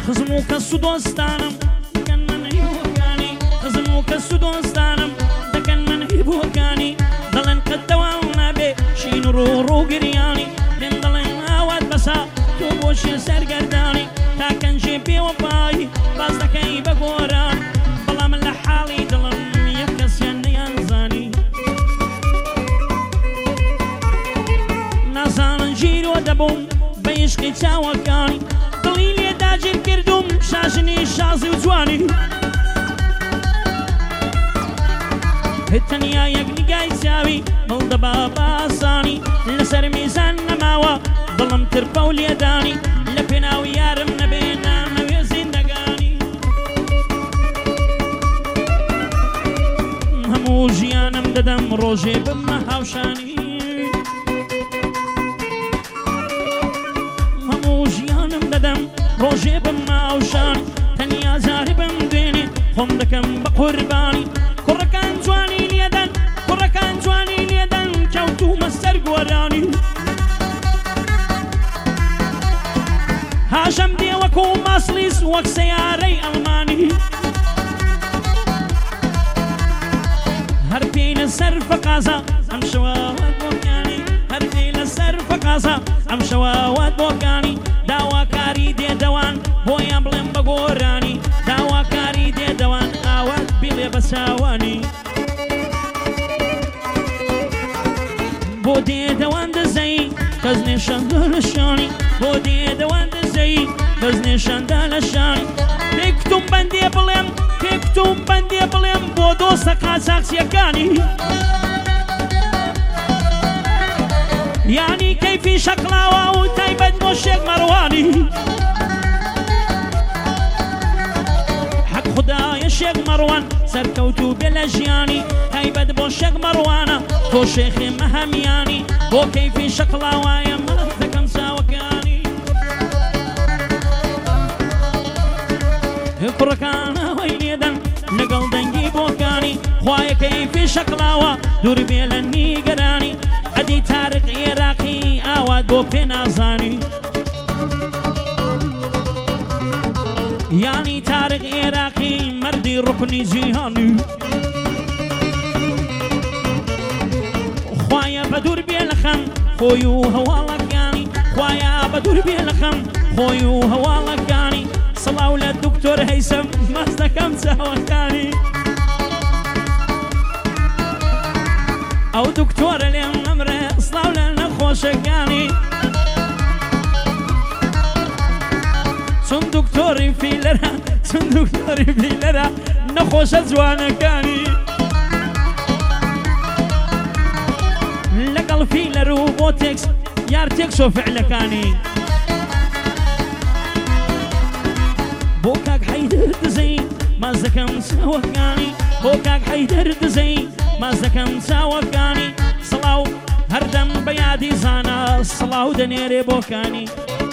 خزمو کەسو دۆستانم دەکەن منی بۆکانی خزمو کەسو دۆستانم دەکەن منی بۆکانی دەڵێن قەت دەواو نابێ شین و ڕۆ گریانی لێم دەڵێن ئاوات بەسا تۆ بۆشیە سەرگەردانی تا کەنجێ پێوەپایی باز دەکەی بە گۆران بەڵام لە حاڵی دڵم یەک کەسیان نەیانزانی نازانن ژیرۆ دەبووم بە عیشقی چاوەکانی دڵی لێدا گیر کردوم شاژنی شازی و جوانی تەنیا یەک نیگای چاوی دڵدەبا باسانی لەسەر میزان نەماوە دڵم ترپە و لێدانی لە پێناو یارم نەبێ نامەوێ زیندەگانی هەموو ژیانم دەدەم ڕۆژێ بمە هاوشانی هەموو ژیانم دەدەم ڕۆژێ بمە هاوشانی تەنیا جارێ بم دوێنێ خۆم دەکەم بە قوربانی کوڕەکان جوانی لێدەن کوڕەکان جوانی لێدەن کەوتومە سەر گۆرانی هاشەم دێ وەکو ماسلیس وەک سەیارەی ئەڵمانی هەر پێی لەسەر فەقازە ئەم شەواوات بۆکانی هەر پێی لەسەر فەقازە ئەم شەواوات بۆکانی داواکاری دێدەوان بۆیان بڵێم بە گۆرانی داواکاری دێدەوان ئاوات بڵێ بە چاوانی بۆ دێدەوان دەزەی کەس نێشەندە لە شانی بۆ دێدەوان دەزەی کەس نێشەندە لە شانی پێی کوتوم بەندێ بڵێم پێی کوتوم بەندێ بڵێم بۆ دۆستە قاچاقچیەکانی یانی کەیفی شەقڵاوە و تایبەت بۆ شێخ مەڕوانی حەق خودایە شێخ مەڕوان سەرکەوتوو بێ لە ژیانی تایبەت بۆ شێخ مەڕوانە تۆ شێخی مەهەمیانی بۆ کەیفی شەقڵاوایە مەڵ دەکەم چاوەکانی کوڕەکانەوەی لێدەن لەگەڵ دەنگی بۆکانی خوایە کەیفی شەقڵاوە دوور بێ لە نیگەرانی ئەدی تارق عێراقی ئاوات بۆ پێ نازانی یانی تارق عێراقی مەردی ڕوکنی جیهانی خوایە بە دوور بێ لە خەم خۆی و هەواڵەکانی خوایە بە دوور بێ لە خەم خۆی و هەواڵەکانی سڵاو لە دوکتۆر هەیسەم مەس دەکەم چاوەکانی ئەو دوکتۆرە لێم ئەمرێ سڵاو لە نەخۆشەکانی چون دکتۆری فیلەرە چون دکتۆری فیلەرە نەخۆشە جوانەکانی لەگەڵ فیلەر و بۆ تێکس یار تێکس و فعلەکانی بۆ کاک حەیدەر دزەی ماز دەکەم چاوەکانی بۆ کاک حەیدەر دزەی ماز دەکەم چاوەکانی سڵاو هەردەم بە یادی زانە سڵاو دەنێرێ بۆکانی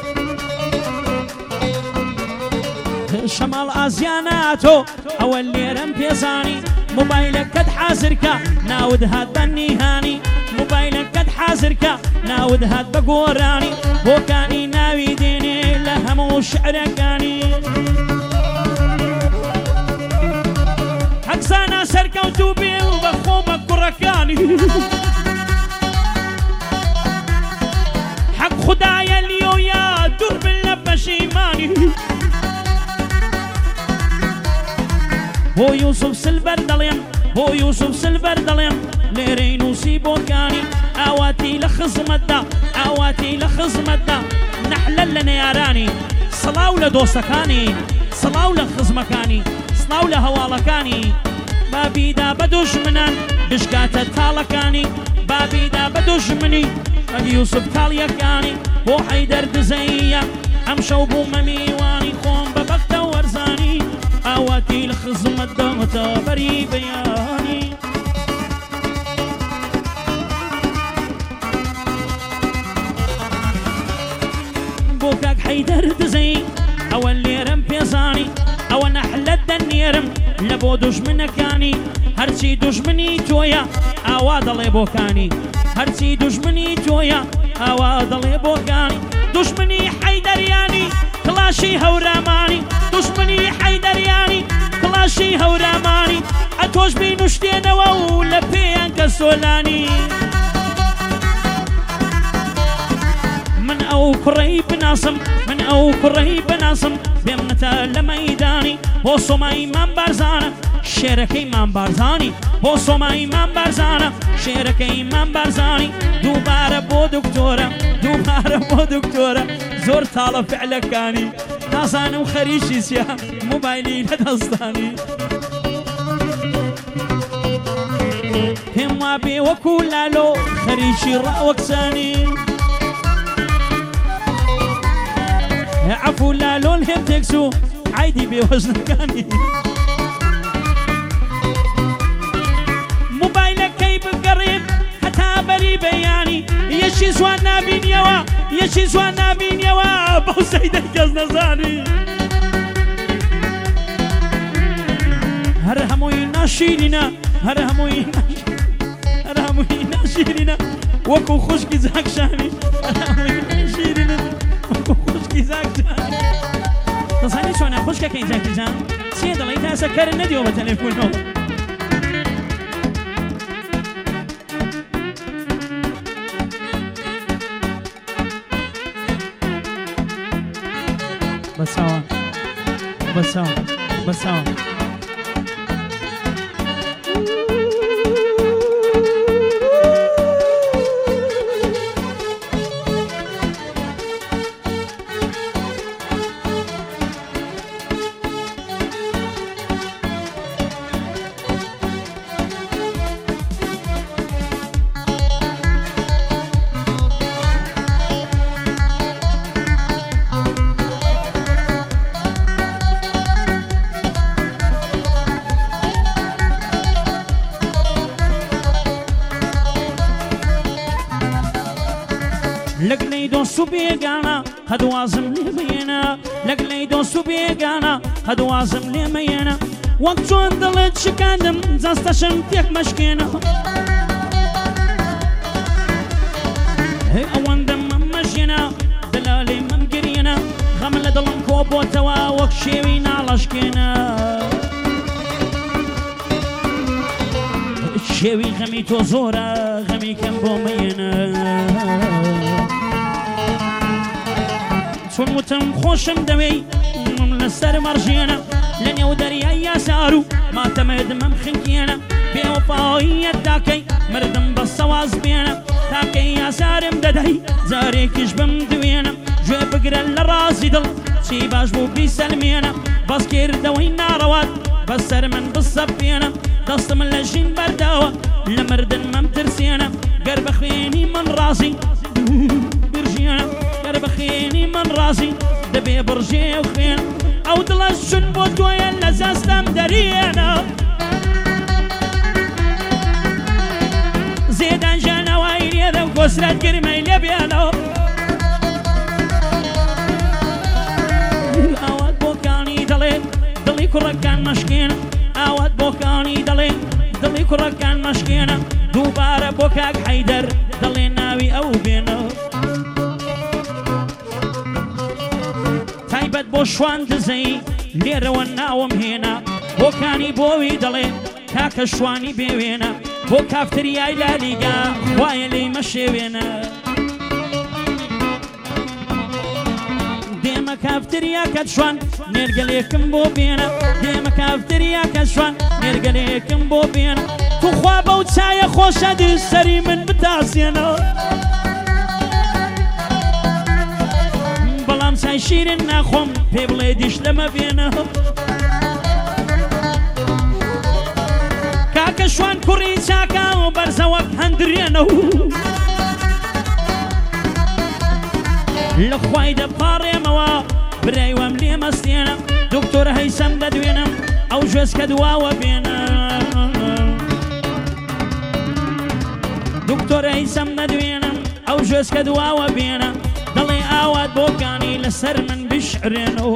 شەماڵ ئازیاناتۆ ئەوە لێرەم پێزانی موبایلەکەت حازرکە ناود هات بە نیهانی موبایلەکەت حازرکە ناود هات بە گۆرانی بۆکانی ناوی دێنێ لە هەموو شعرەکانی حەقزانە سەرکەوتوو بێ و بەخۆ بە کوڕەکانی حەق خودایە لیۆیا دوور بن لە پەشیمانی بۆ یوسف سلڤەر دەڵێم بۆ یوسف سلڤەر دەڵێم لێرەی نووسی بۆکانی ئاواتی لە خزمەتدا ئاواتی لە خزمەتدا نەحلە لە نەیارانی سڵاو لە دۆستەکانی سڵاو لە خزمەکانی سڵاو لە هەواڵەکانی بابیدا بە دوژمنان بشکاتە تاڵەکانی بابیدا بە دوژمنی ئەگ یوسف تاڵیەکانی بۆ حەیدەر دزەیە ئەم شەو بوومە میوانی خۆم بە بەختە وەرزانی ئاواتی لە خزمەتدا مەتەبەری بەیانی بۆ کاک حەیدەر دزەی ئەوە لێرەم پێزانی ئەوە نەحلەت دەنێرم لە بۆ دوژمنەکانی هەرچی دوژمنی تۆیە ئاوا دەڵێ بۆکانی هەرچی دوژمنی تۆیە ئاوا دەڵێ بۆکانی دوژمنی حەیدەریانی کڵاشی هەورامانی هەورامانی ئەتۆش بین و شتێنەوە و لە پێیان کە سۆلانی من ئەو کوڕەی بناسم من ئەو کوڕەی بناسم بێمنەتە لە مەیدانی بۆ سۆمای مام بارزانە شێرەکەی مام بارزانی بۆ سۆمای مام بارزانە شێرەکەی مام بارزانی دووبارە بۆ دکتۆرە دووبارە بۆ دکتۆرە زۆر تاڵە فعلەکانی نازانم خەریکی چیە موبایلی لەدەستانی پێم وا بێ وەکو لالۆ خەریکی ڕاوەکسانی عفو لالۆ هێم تێکس و عایدی بێوەزنەکانی موبایلەکەی بگەڕێم هەتا بەری بەیانی یەکی زوان نابینیەوە یەکی زوان نابینیەوە بەو سەیدەی کەس نەزانی هەر هەمووی ناشیرینە هەر هەمووی ناشیرینە وەکو خوشکی زاکشانی هەر هەمووی ناشیرینە وەکو خوشکی زاکشانی دەزانی چۆنە خوشکەکەی زاکیجان چێ دەڵێی تاسە کەرە نەدیەوە بە تەلێفۆنەوە بەساوە بەساوە بەساوە لەگلەی دۆست و بێگانە هەدوازم لێمەیێنە لەگلەی دۆست و بێگانە هەدوازم لێمەیێنە وەک چۆن دڵت شکاندم جەستەشم تێک مەشکێنە ئەوەندەم مەمەژێنە دەلالێ مەم گرێنە غەم لە دڵم کۆ بۆتەوە وەک شێوی ناڵەشکێنە شێوی غەمی تۆ زۆرە غەمی کەم بۆ مەیێنە چون وتم خۆشم دەوێی لەسەر مەڕژێنە لە نێو دەریای یاسار و ماتەمەدمەم خنکێنە بێوەفاویەت تاکەی مردم بە سەواز بێنە تاکەی یاسارم دەدەی جارێکیش بم دوێنە گوێ بگرە لە ڕازی دڵ چی باش بوو بیسەلمێنە بەس کردەوەی ناڕەوات بەسەر من بسەپێنە دەستم لە ژین بەرداوە لە مردن مەم ترسێنە گەر بە خوێنی من ڕازی برژێنە گەر بە خوێنی من ڕازی دەبێ بڕژێ و خوێن ئەو دڵە چون بۆ تۆیە لە زەستەم دەرێنە زێدان ژانەوای لێدە و گۆسرەت گرمەی لێ بێنەوە ئاوات بۆکانی دەڵێ دڵی کوڕەکان مەشکێنە ئاوات بۆکانی دەڵێ دڵی کوڕەکان مەشکێنە دووبارە بۆ کاک حەیدەر دەڵێ ناوی ئەو بێنە تایبەت بۆ شوان دزەی لێرەوە ناوم هێنا بۆکانی بۆوی دەڵێ کاکە شوانی بێوێنە بۆ کافتریای لالیگا خوایە لێی مەشێوێنە دێمە کافتریا کەت شوان نێرگەلێکم بۆ بێنە دێمە کافتریا کەت شوان نێرگەلێکم بۆ بێنە توخوا بەو چایە خۆشە دی سەری من بتاسێنە بەڵام چای شیرن ناخۆم پێ بڵێ دیش لەمە بێنە کاکە شوان کوڕی چاکە و بەرزەوەک هەندرێنە و لە خوای دەپاڕێمەوە برایوەم لێ مەستێنە دکتۆر هەیسەم دەدوێنم ئەو ژێسکە دواوە بێنە دکتۆر هەیسەم دەدوێنم ئەو ژێسکە دواوە بێنە دەڵێ ئاوات بۆکانی لەسەر من بشعرێنەوە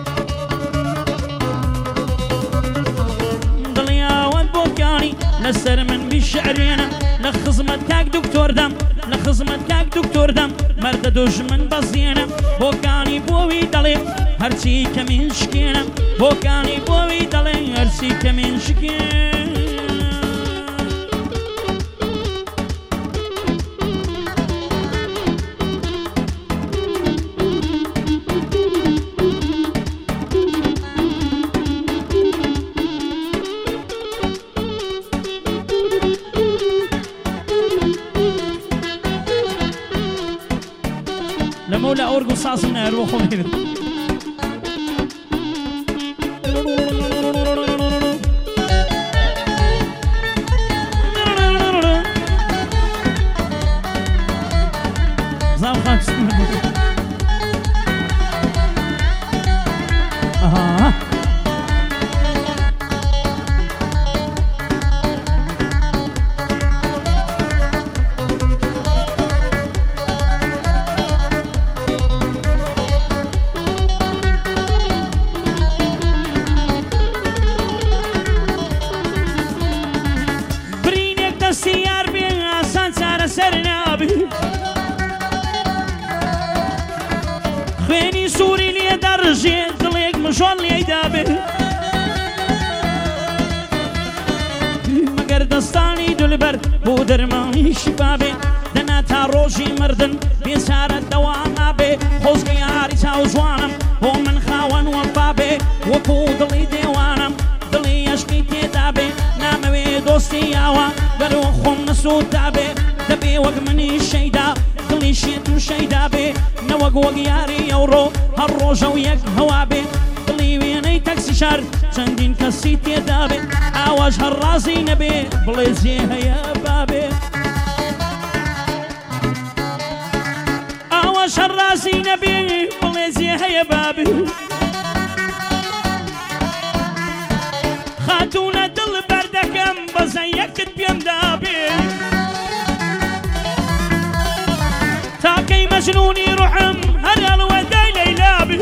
دڵێ ئاوات بۆکانی لەسەر من بشعرێنە لە خزمەت کاک دکتۆردەم لە خزمەت کاک دکتۆردەم مەردە دۆژمن بەزیێنە بۆکانی بۆوی دەڵێ هەرچی کەمی شکێنە بۆکانی بۆوی دەڵێ ترسي كمين شكي لمولا أورغو ساسنا يروحوا هنا زام خمس خوێنی سووری لێ دەڕژێ دڵێک مژۆڵ لێدابێ مەگەر دەستانی دولبەر بۆ دەرمانی شیفابێ دەنا تا ڕۆژی مردن بێچارە دەواما بێ خۆزگە یاری چاو جوانم بۆ من خاوەن وەفابێ وەکو دڵی دێوانم دڵی عەشقی تێدابێ نامەوێ دۆستی یاوە گەرەوە خۆم نەسوودابێ دەبێ وەک منی شەیدا دڵی شێت و شەیدا بێ نەوەک وەک یاری ئەوڕۆ هەر ڕۆژە و یەک هەوا بێ دڵی وێنەی تەکسی شار چەندین کەسی تێدا بێ ئاواش هەر ڕازی نەبێ بڵێ جێ هەیە بابێ ئاواش هەر ڕازی نەبێ بڵێ جێ هەیە بابێ خاتونە دڵ بەردەکەم بەزە یەکت پێم دابێ تاکەی مەجنونی ڕوحم هەر هەڵوەدای لەیلا بێ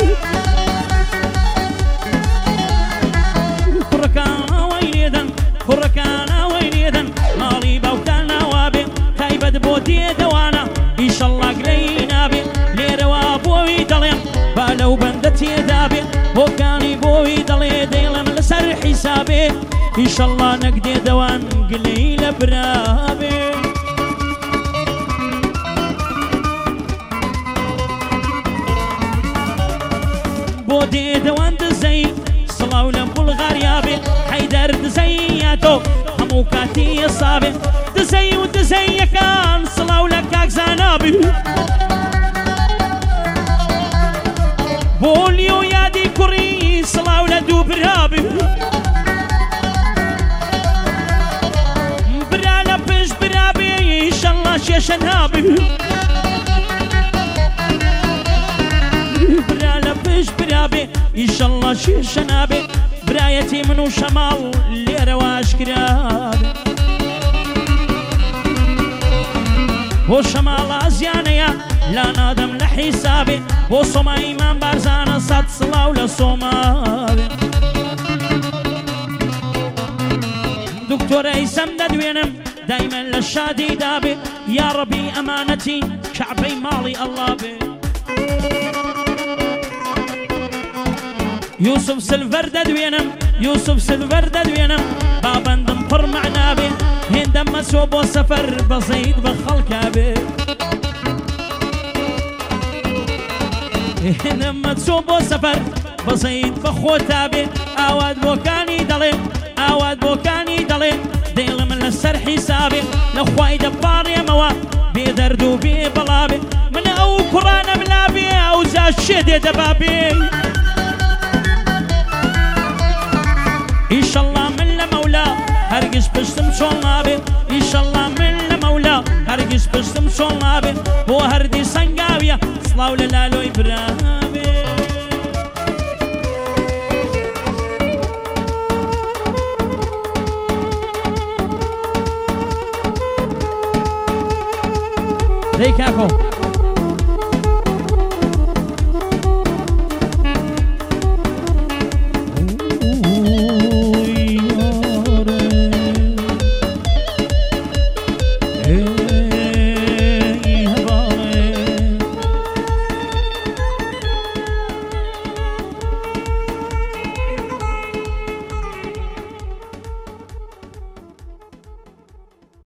کوڕەکانەوەی لێدەن کوڕەکانەوەی لێدەن ماڵی باوکان ناوا بێ تایبەت بۆ تێدەوانە ئیشەڵڵا گرەی نابێ لێرەوە بۆوی دەڵێم با لەو بەندە تێدا بێ بۆکانی بۆوی دەڵێ دەیڵم لەسەر حیسابێ ئیشەڵڵا نەک دێدەوان گلەی لە برابێ بۆ دێدەوان دزەی سڵاو لە بوڵغاریا بێ حەیدەر دزەیەتۆ هەموو کاتی ئێسابێ دزەی و دزەیەکان سڵاو لە کاکزانا بێ بۆ لیۆ یادی کوڕی سڵاو لە دوو برا بێ برا لە پشت برا بێ ئیشەڵڵا شێشە نابێ برابێ ئیشەڵڵا شێشە نابێ برایەتی من و شەماڵ لێرەوە ئاشکرابێ بۆ شەماڵا زیانەیە لا نادەم لە حیسابێ بۆ سۆما ئیمان بارزانە سەد سڵاو لە سۆمابێ دکتۆرە ئەیسەم دەدوێنم دایمەن لە شادی دابێ یا ڕەبی ئەمانەتی کەعبەی ماڵی ئەڵڵا بێ يوسف سلفر ددوينم يوسف سلفر ددوينم بابندم پر معنا بي هندم سوبو سفر بسيط بخلقا بي هندم سوبو سفر بسيط بخوتا بي اواد بوكاني دلي اواد بوكاني دلي ديل من السر حسابي لخواي دبار يموا بيدردو بي بلابي من او قران بلابي او زاشد دبابي ئیشەڵڵا من لە مەولا هەرگیز پشتم چۆڵ نابێت ئیشەڵڵا من لە مەولا هەرگیز پشتم چۆڵ نابێت بۆ هەردی سەنگاویە سڵاو لە لالۆی برابێ دەی کاکۆ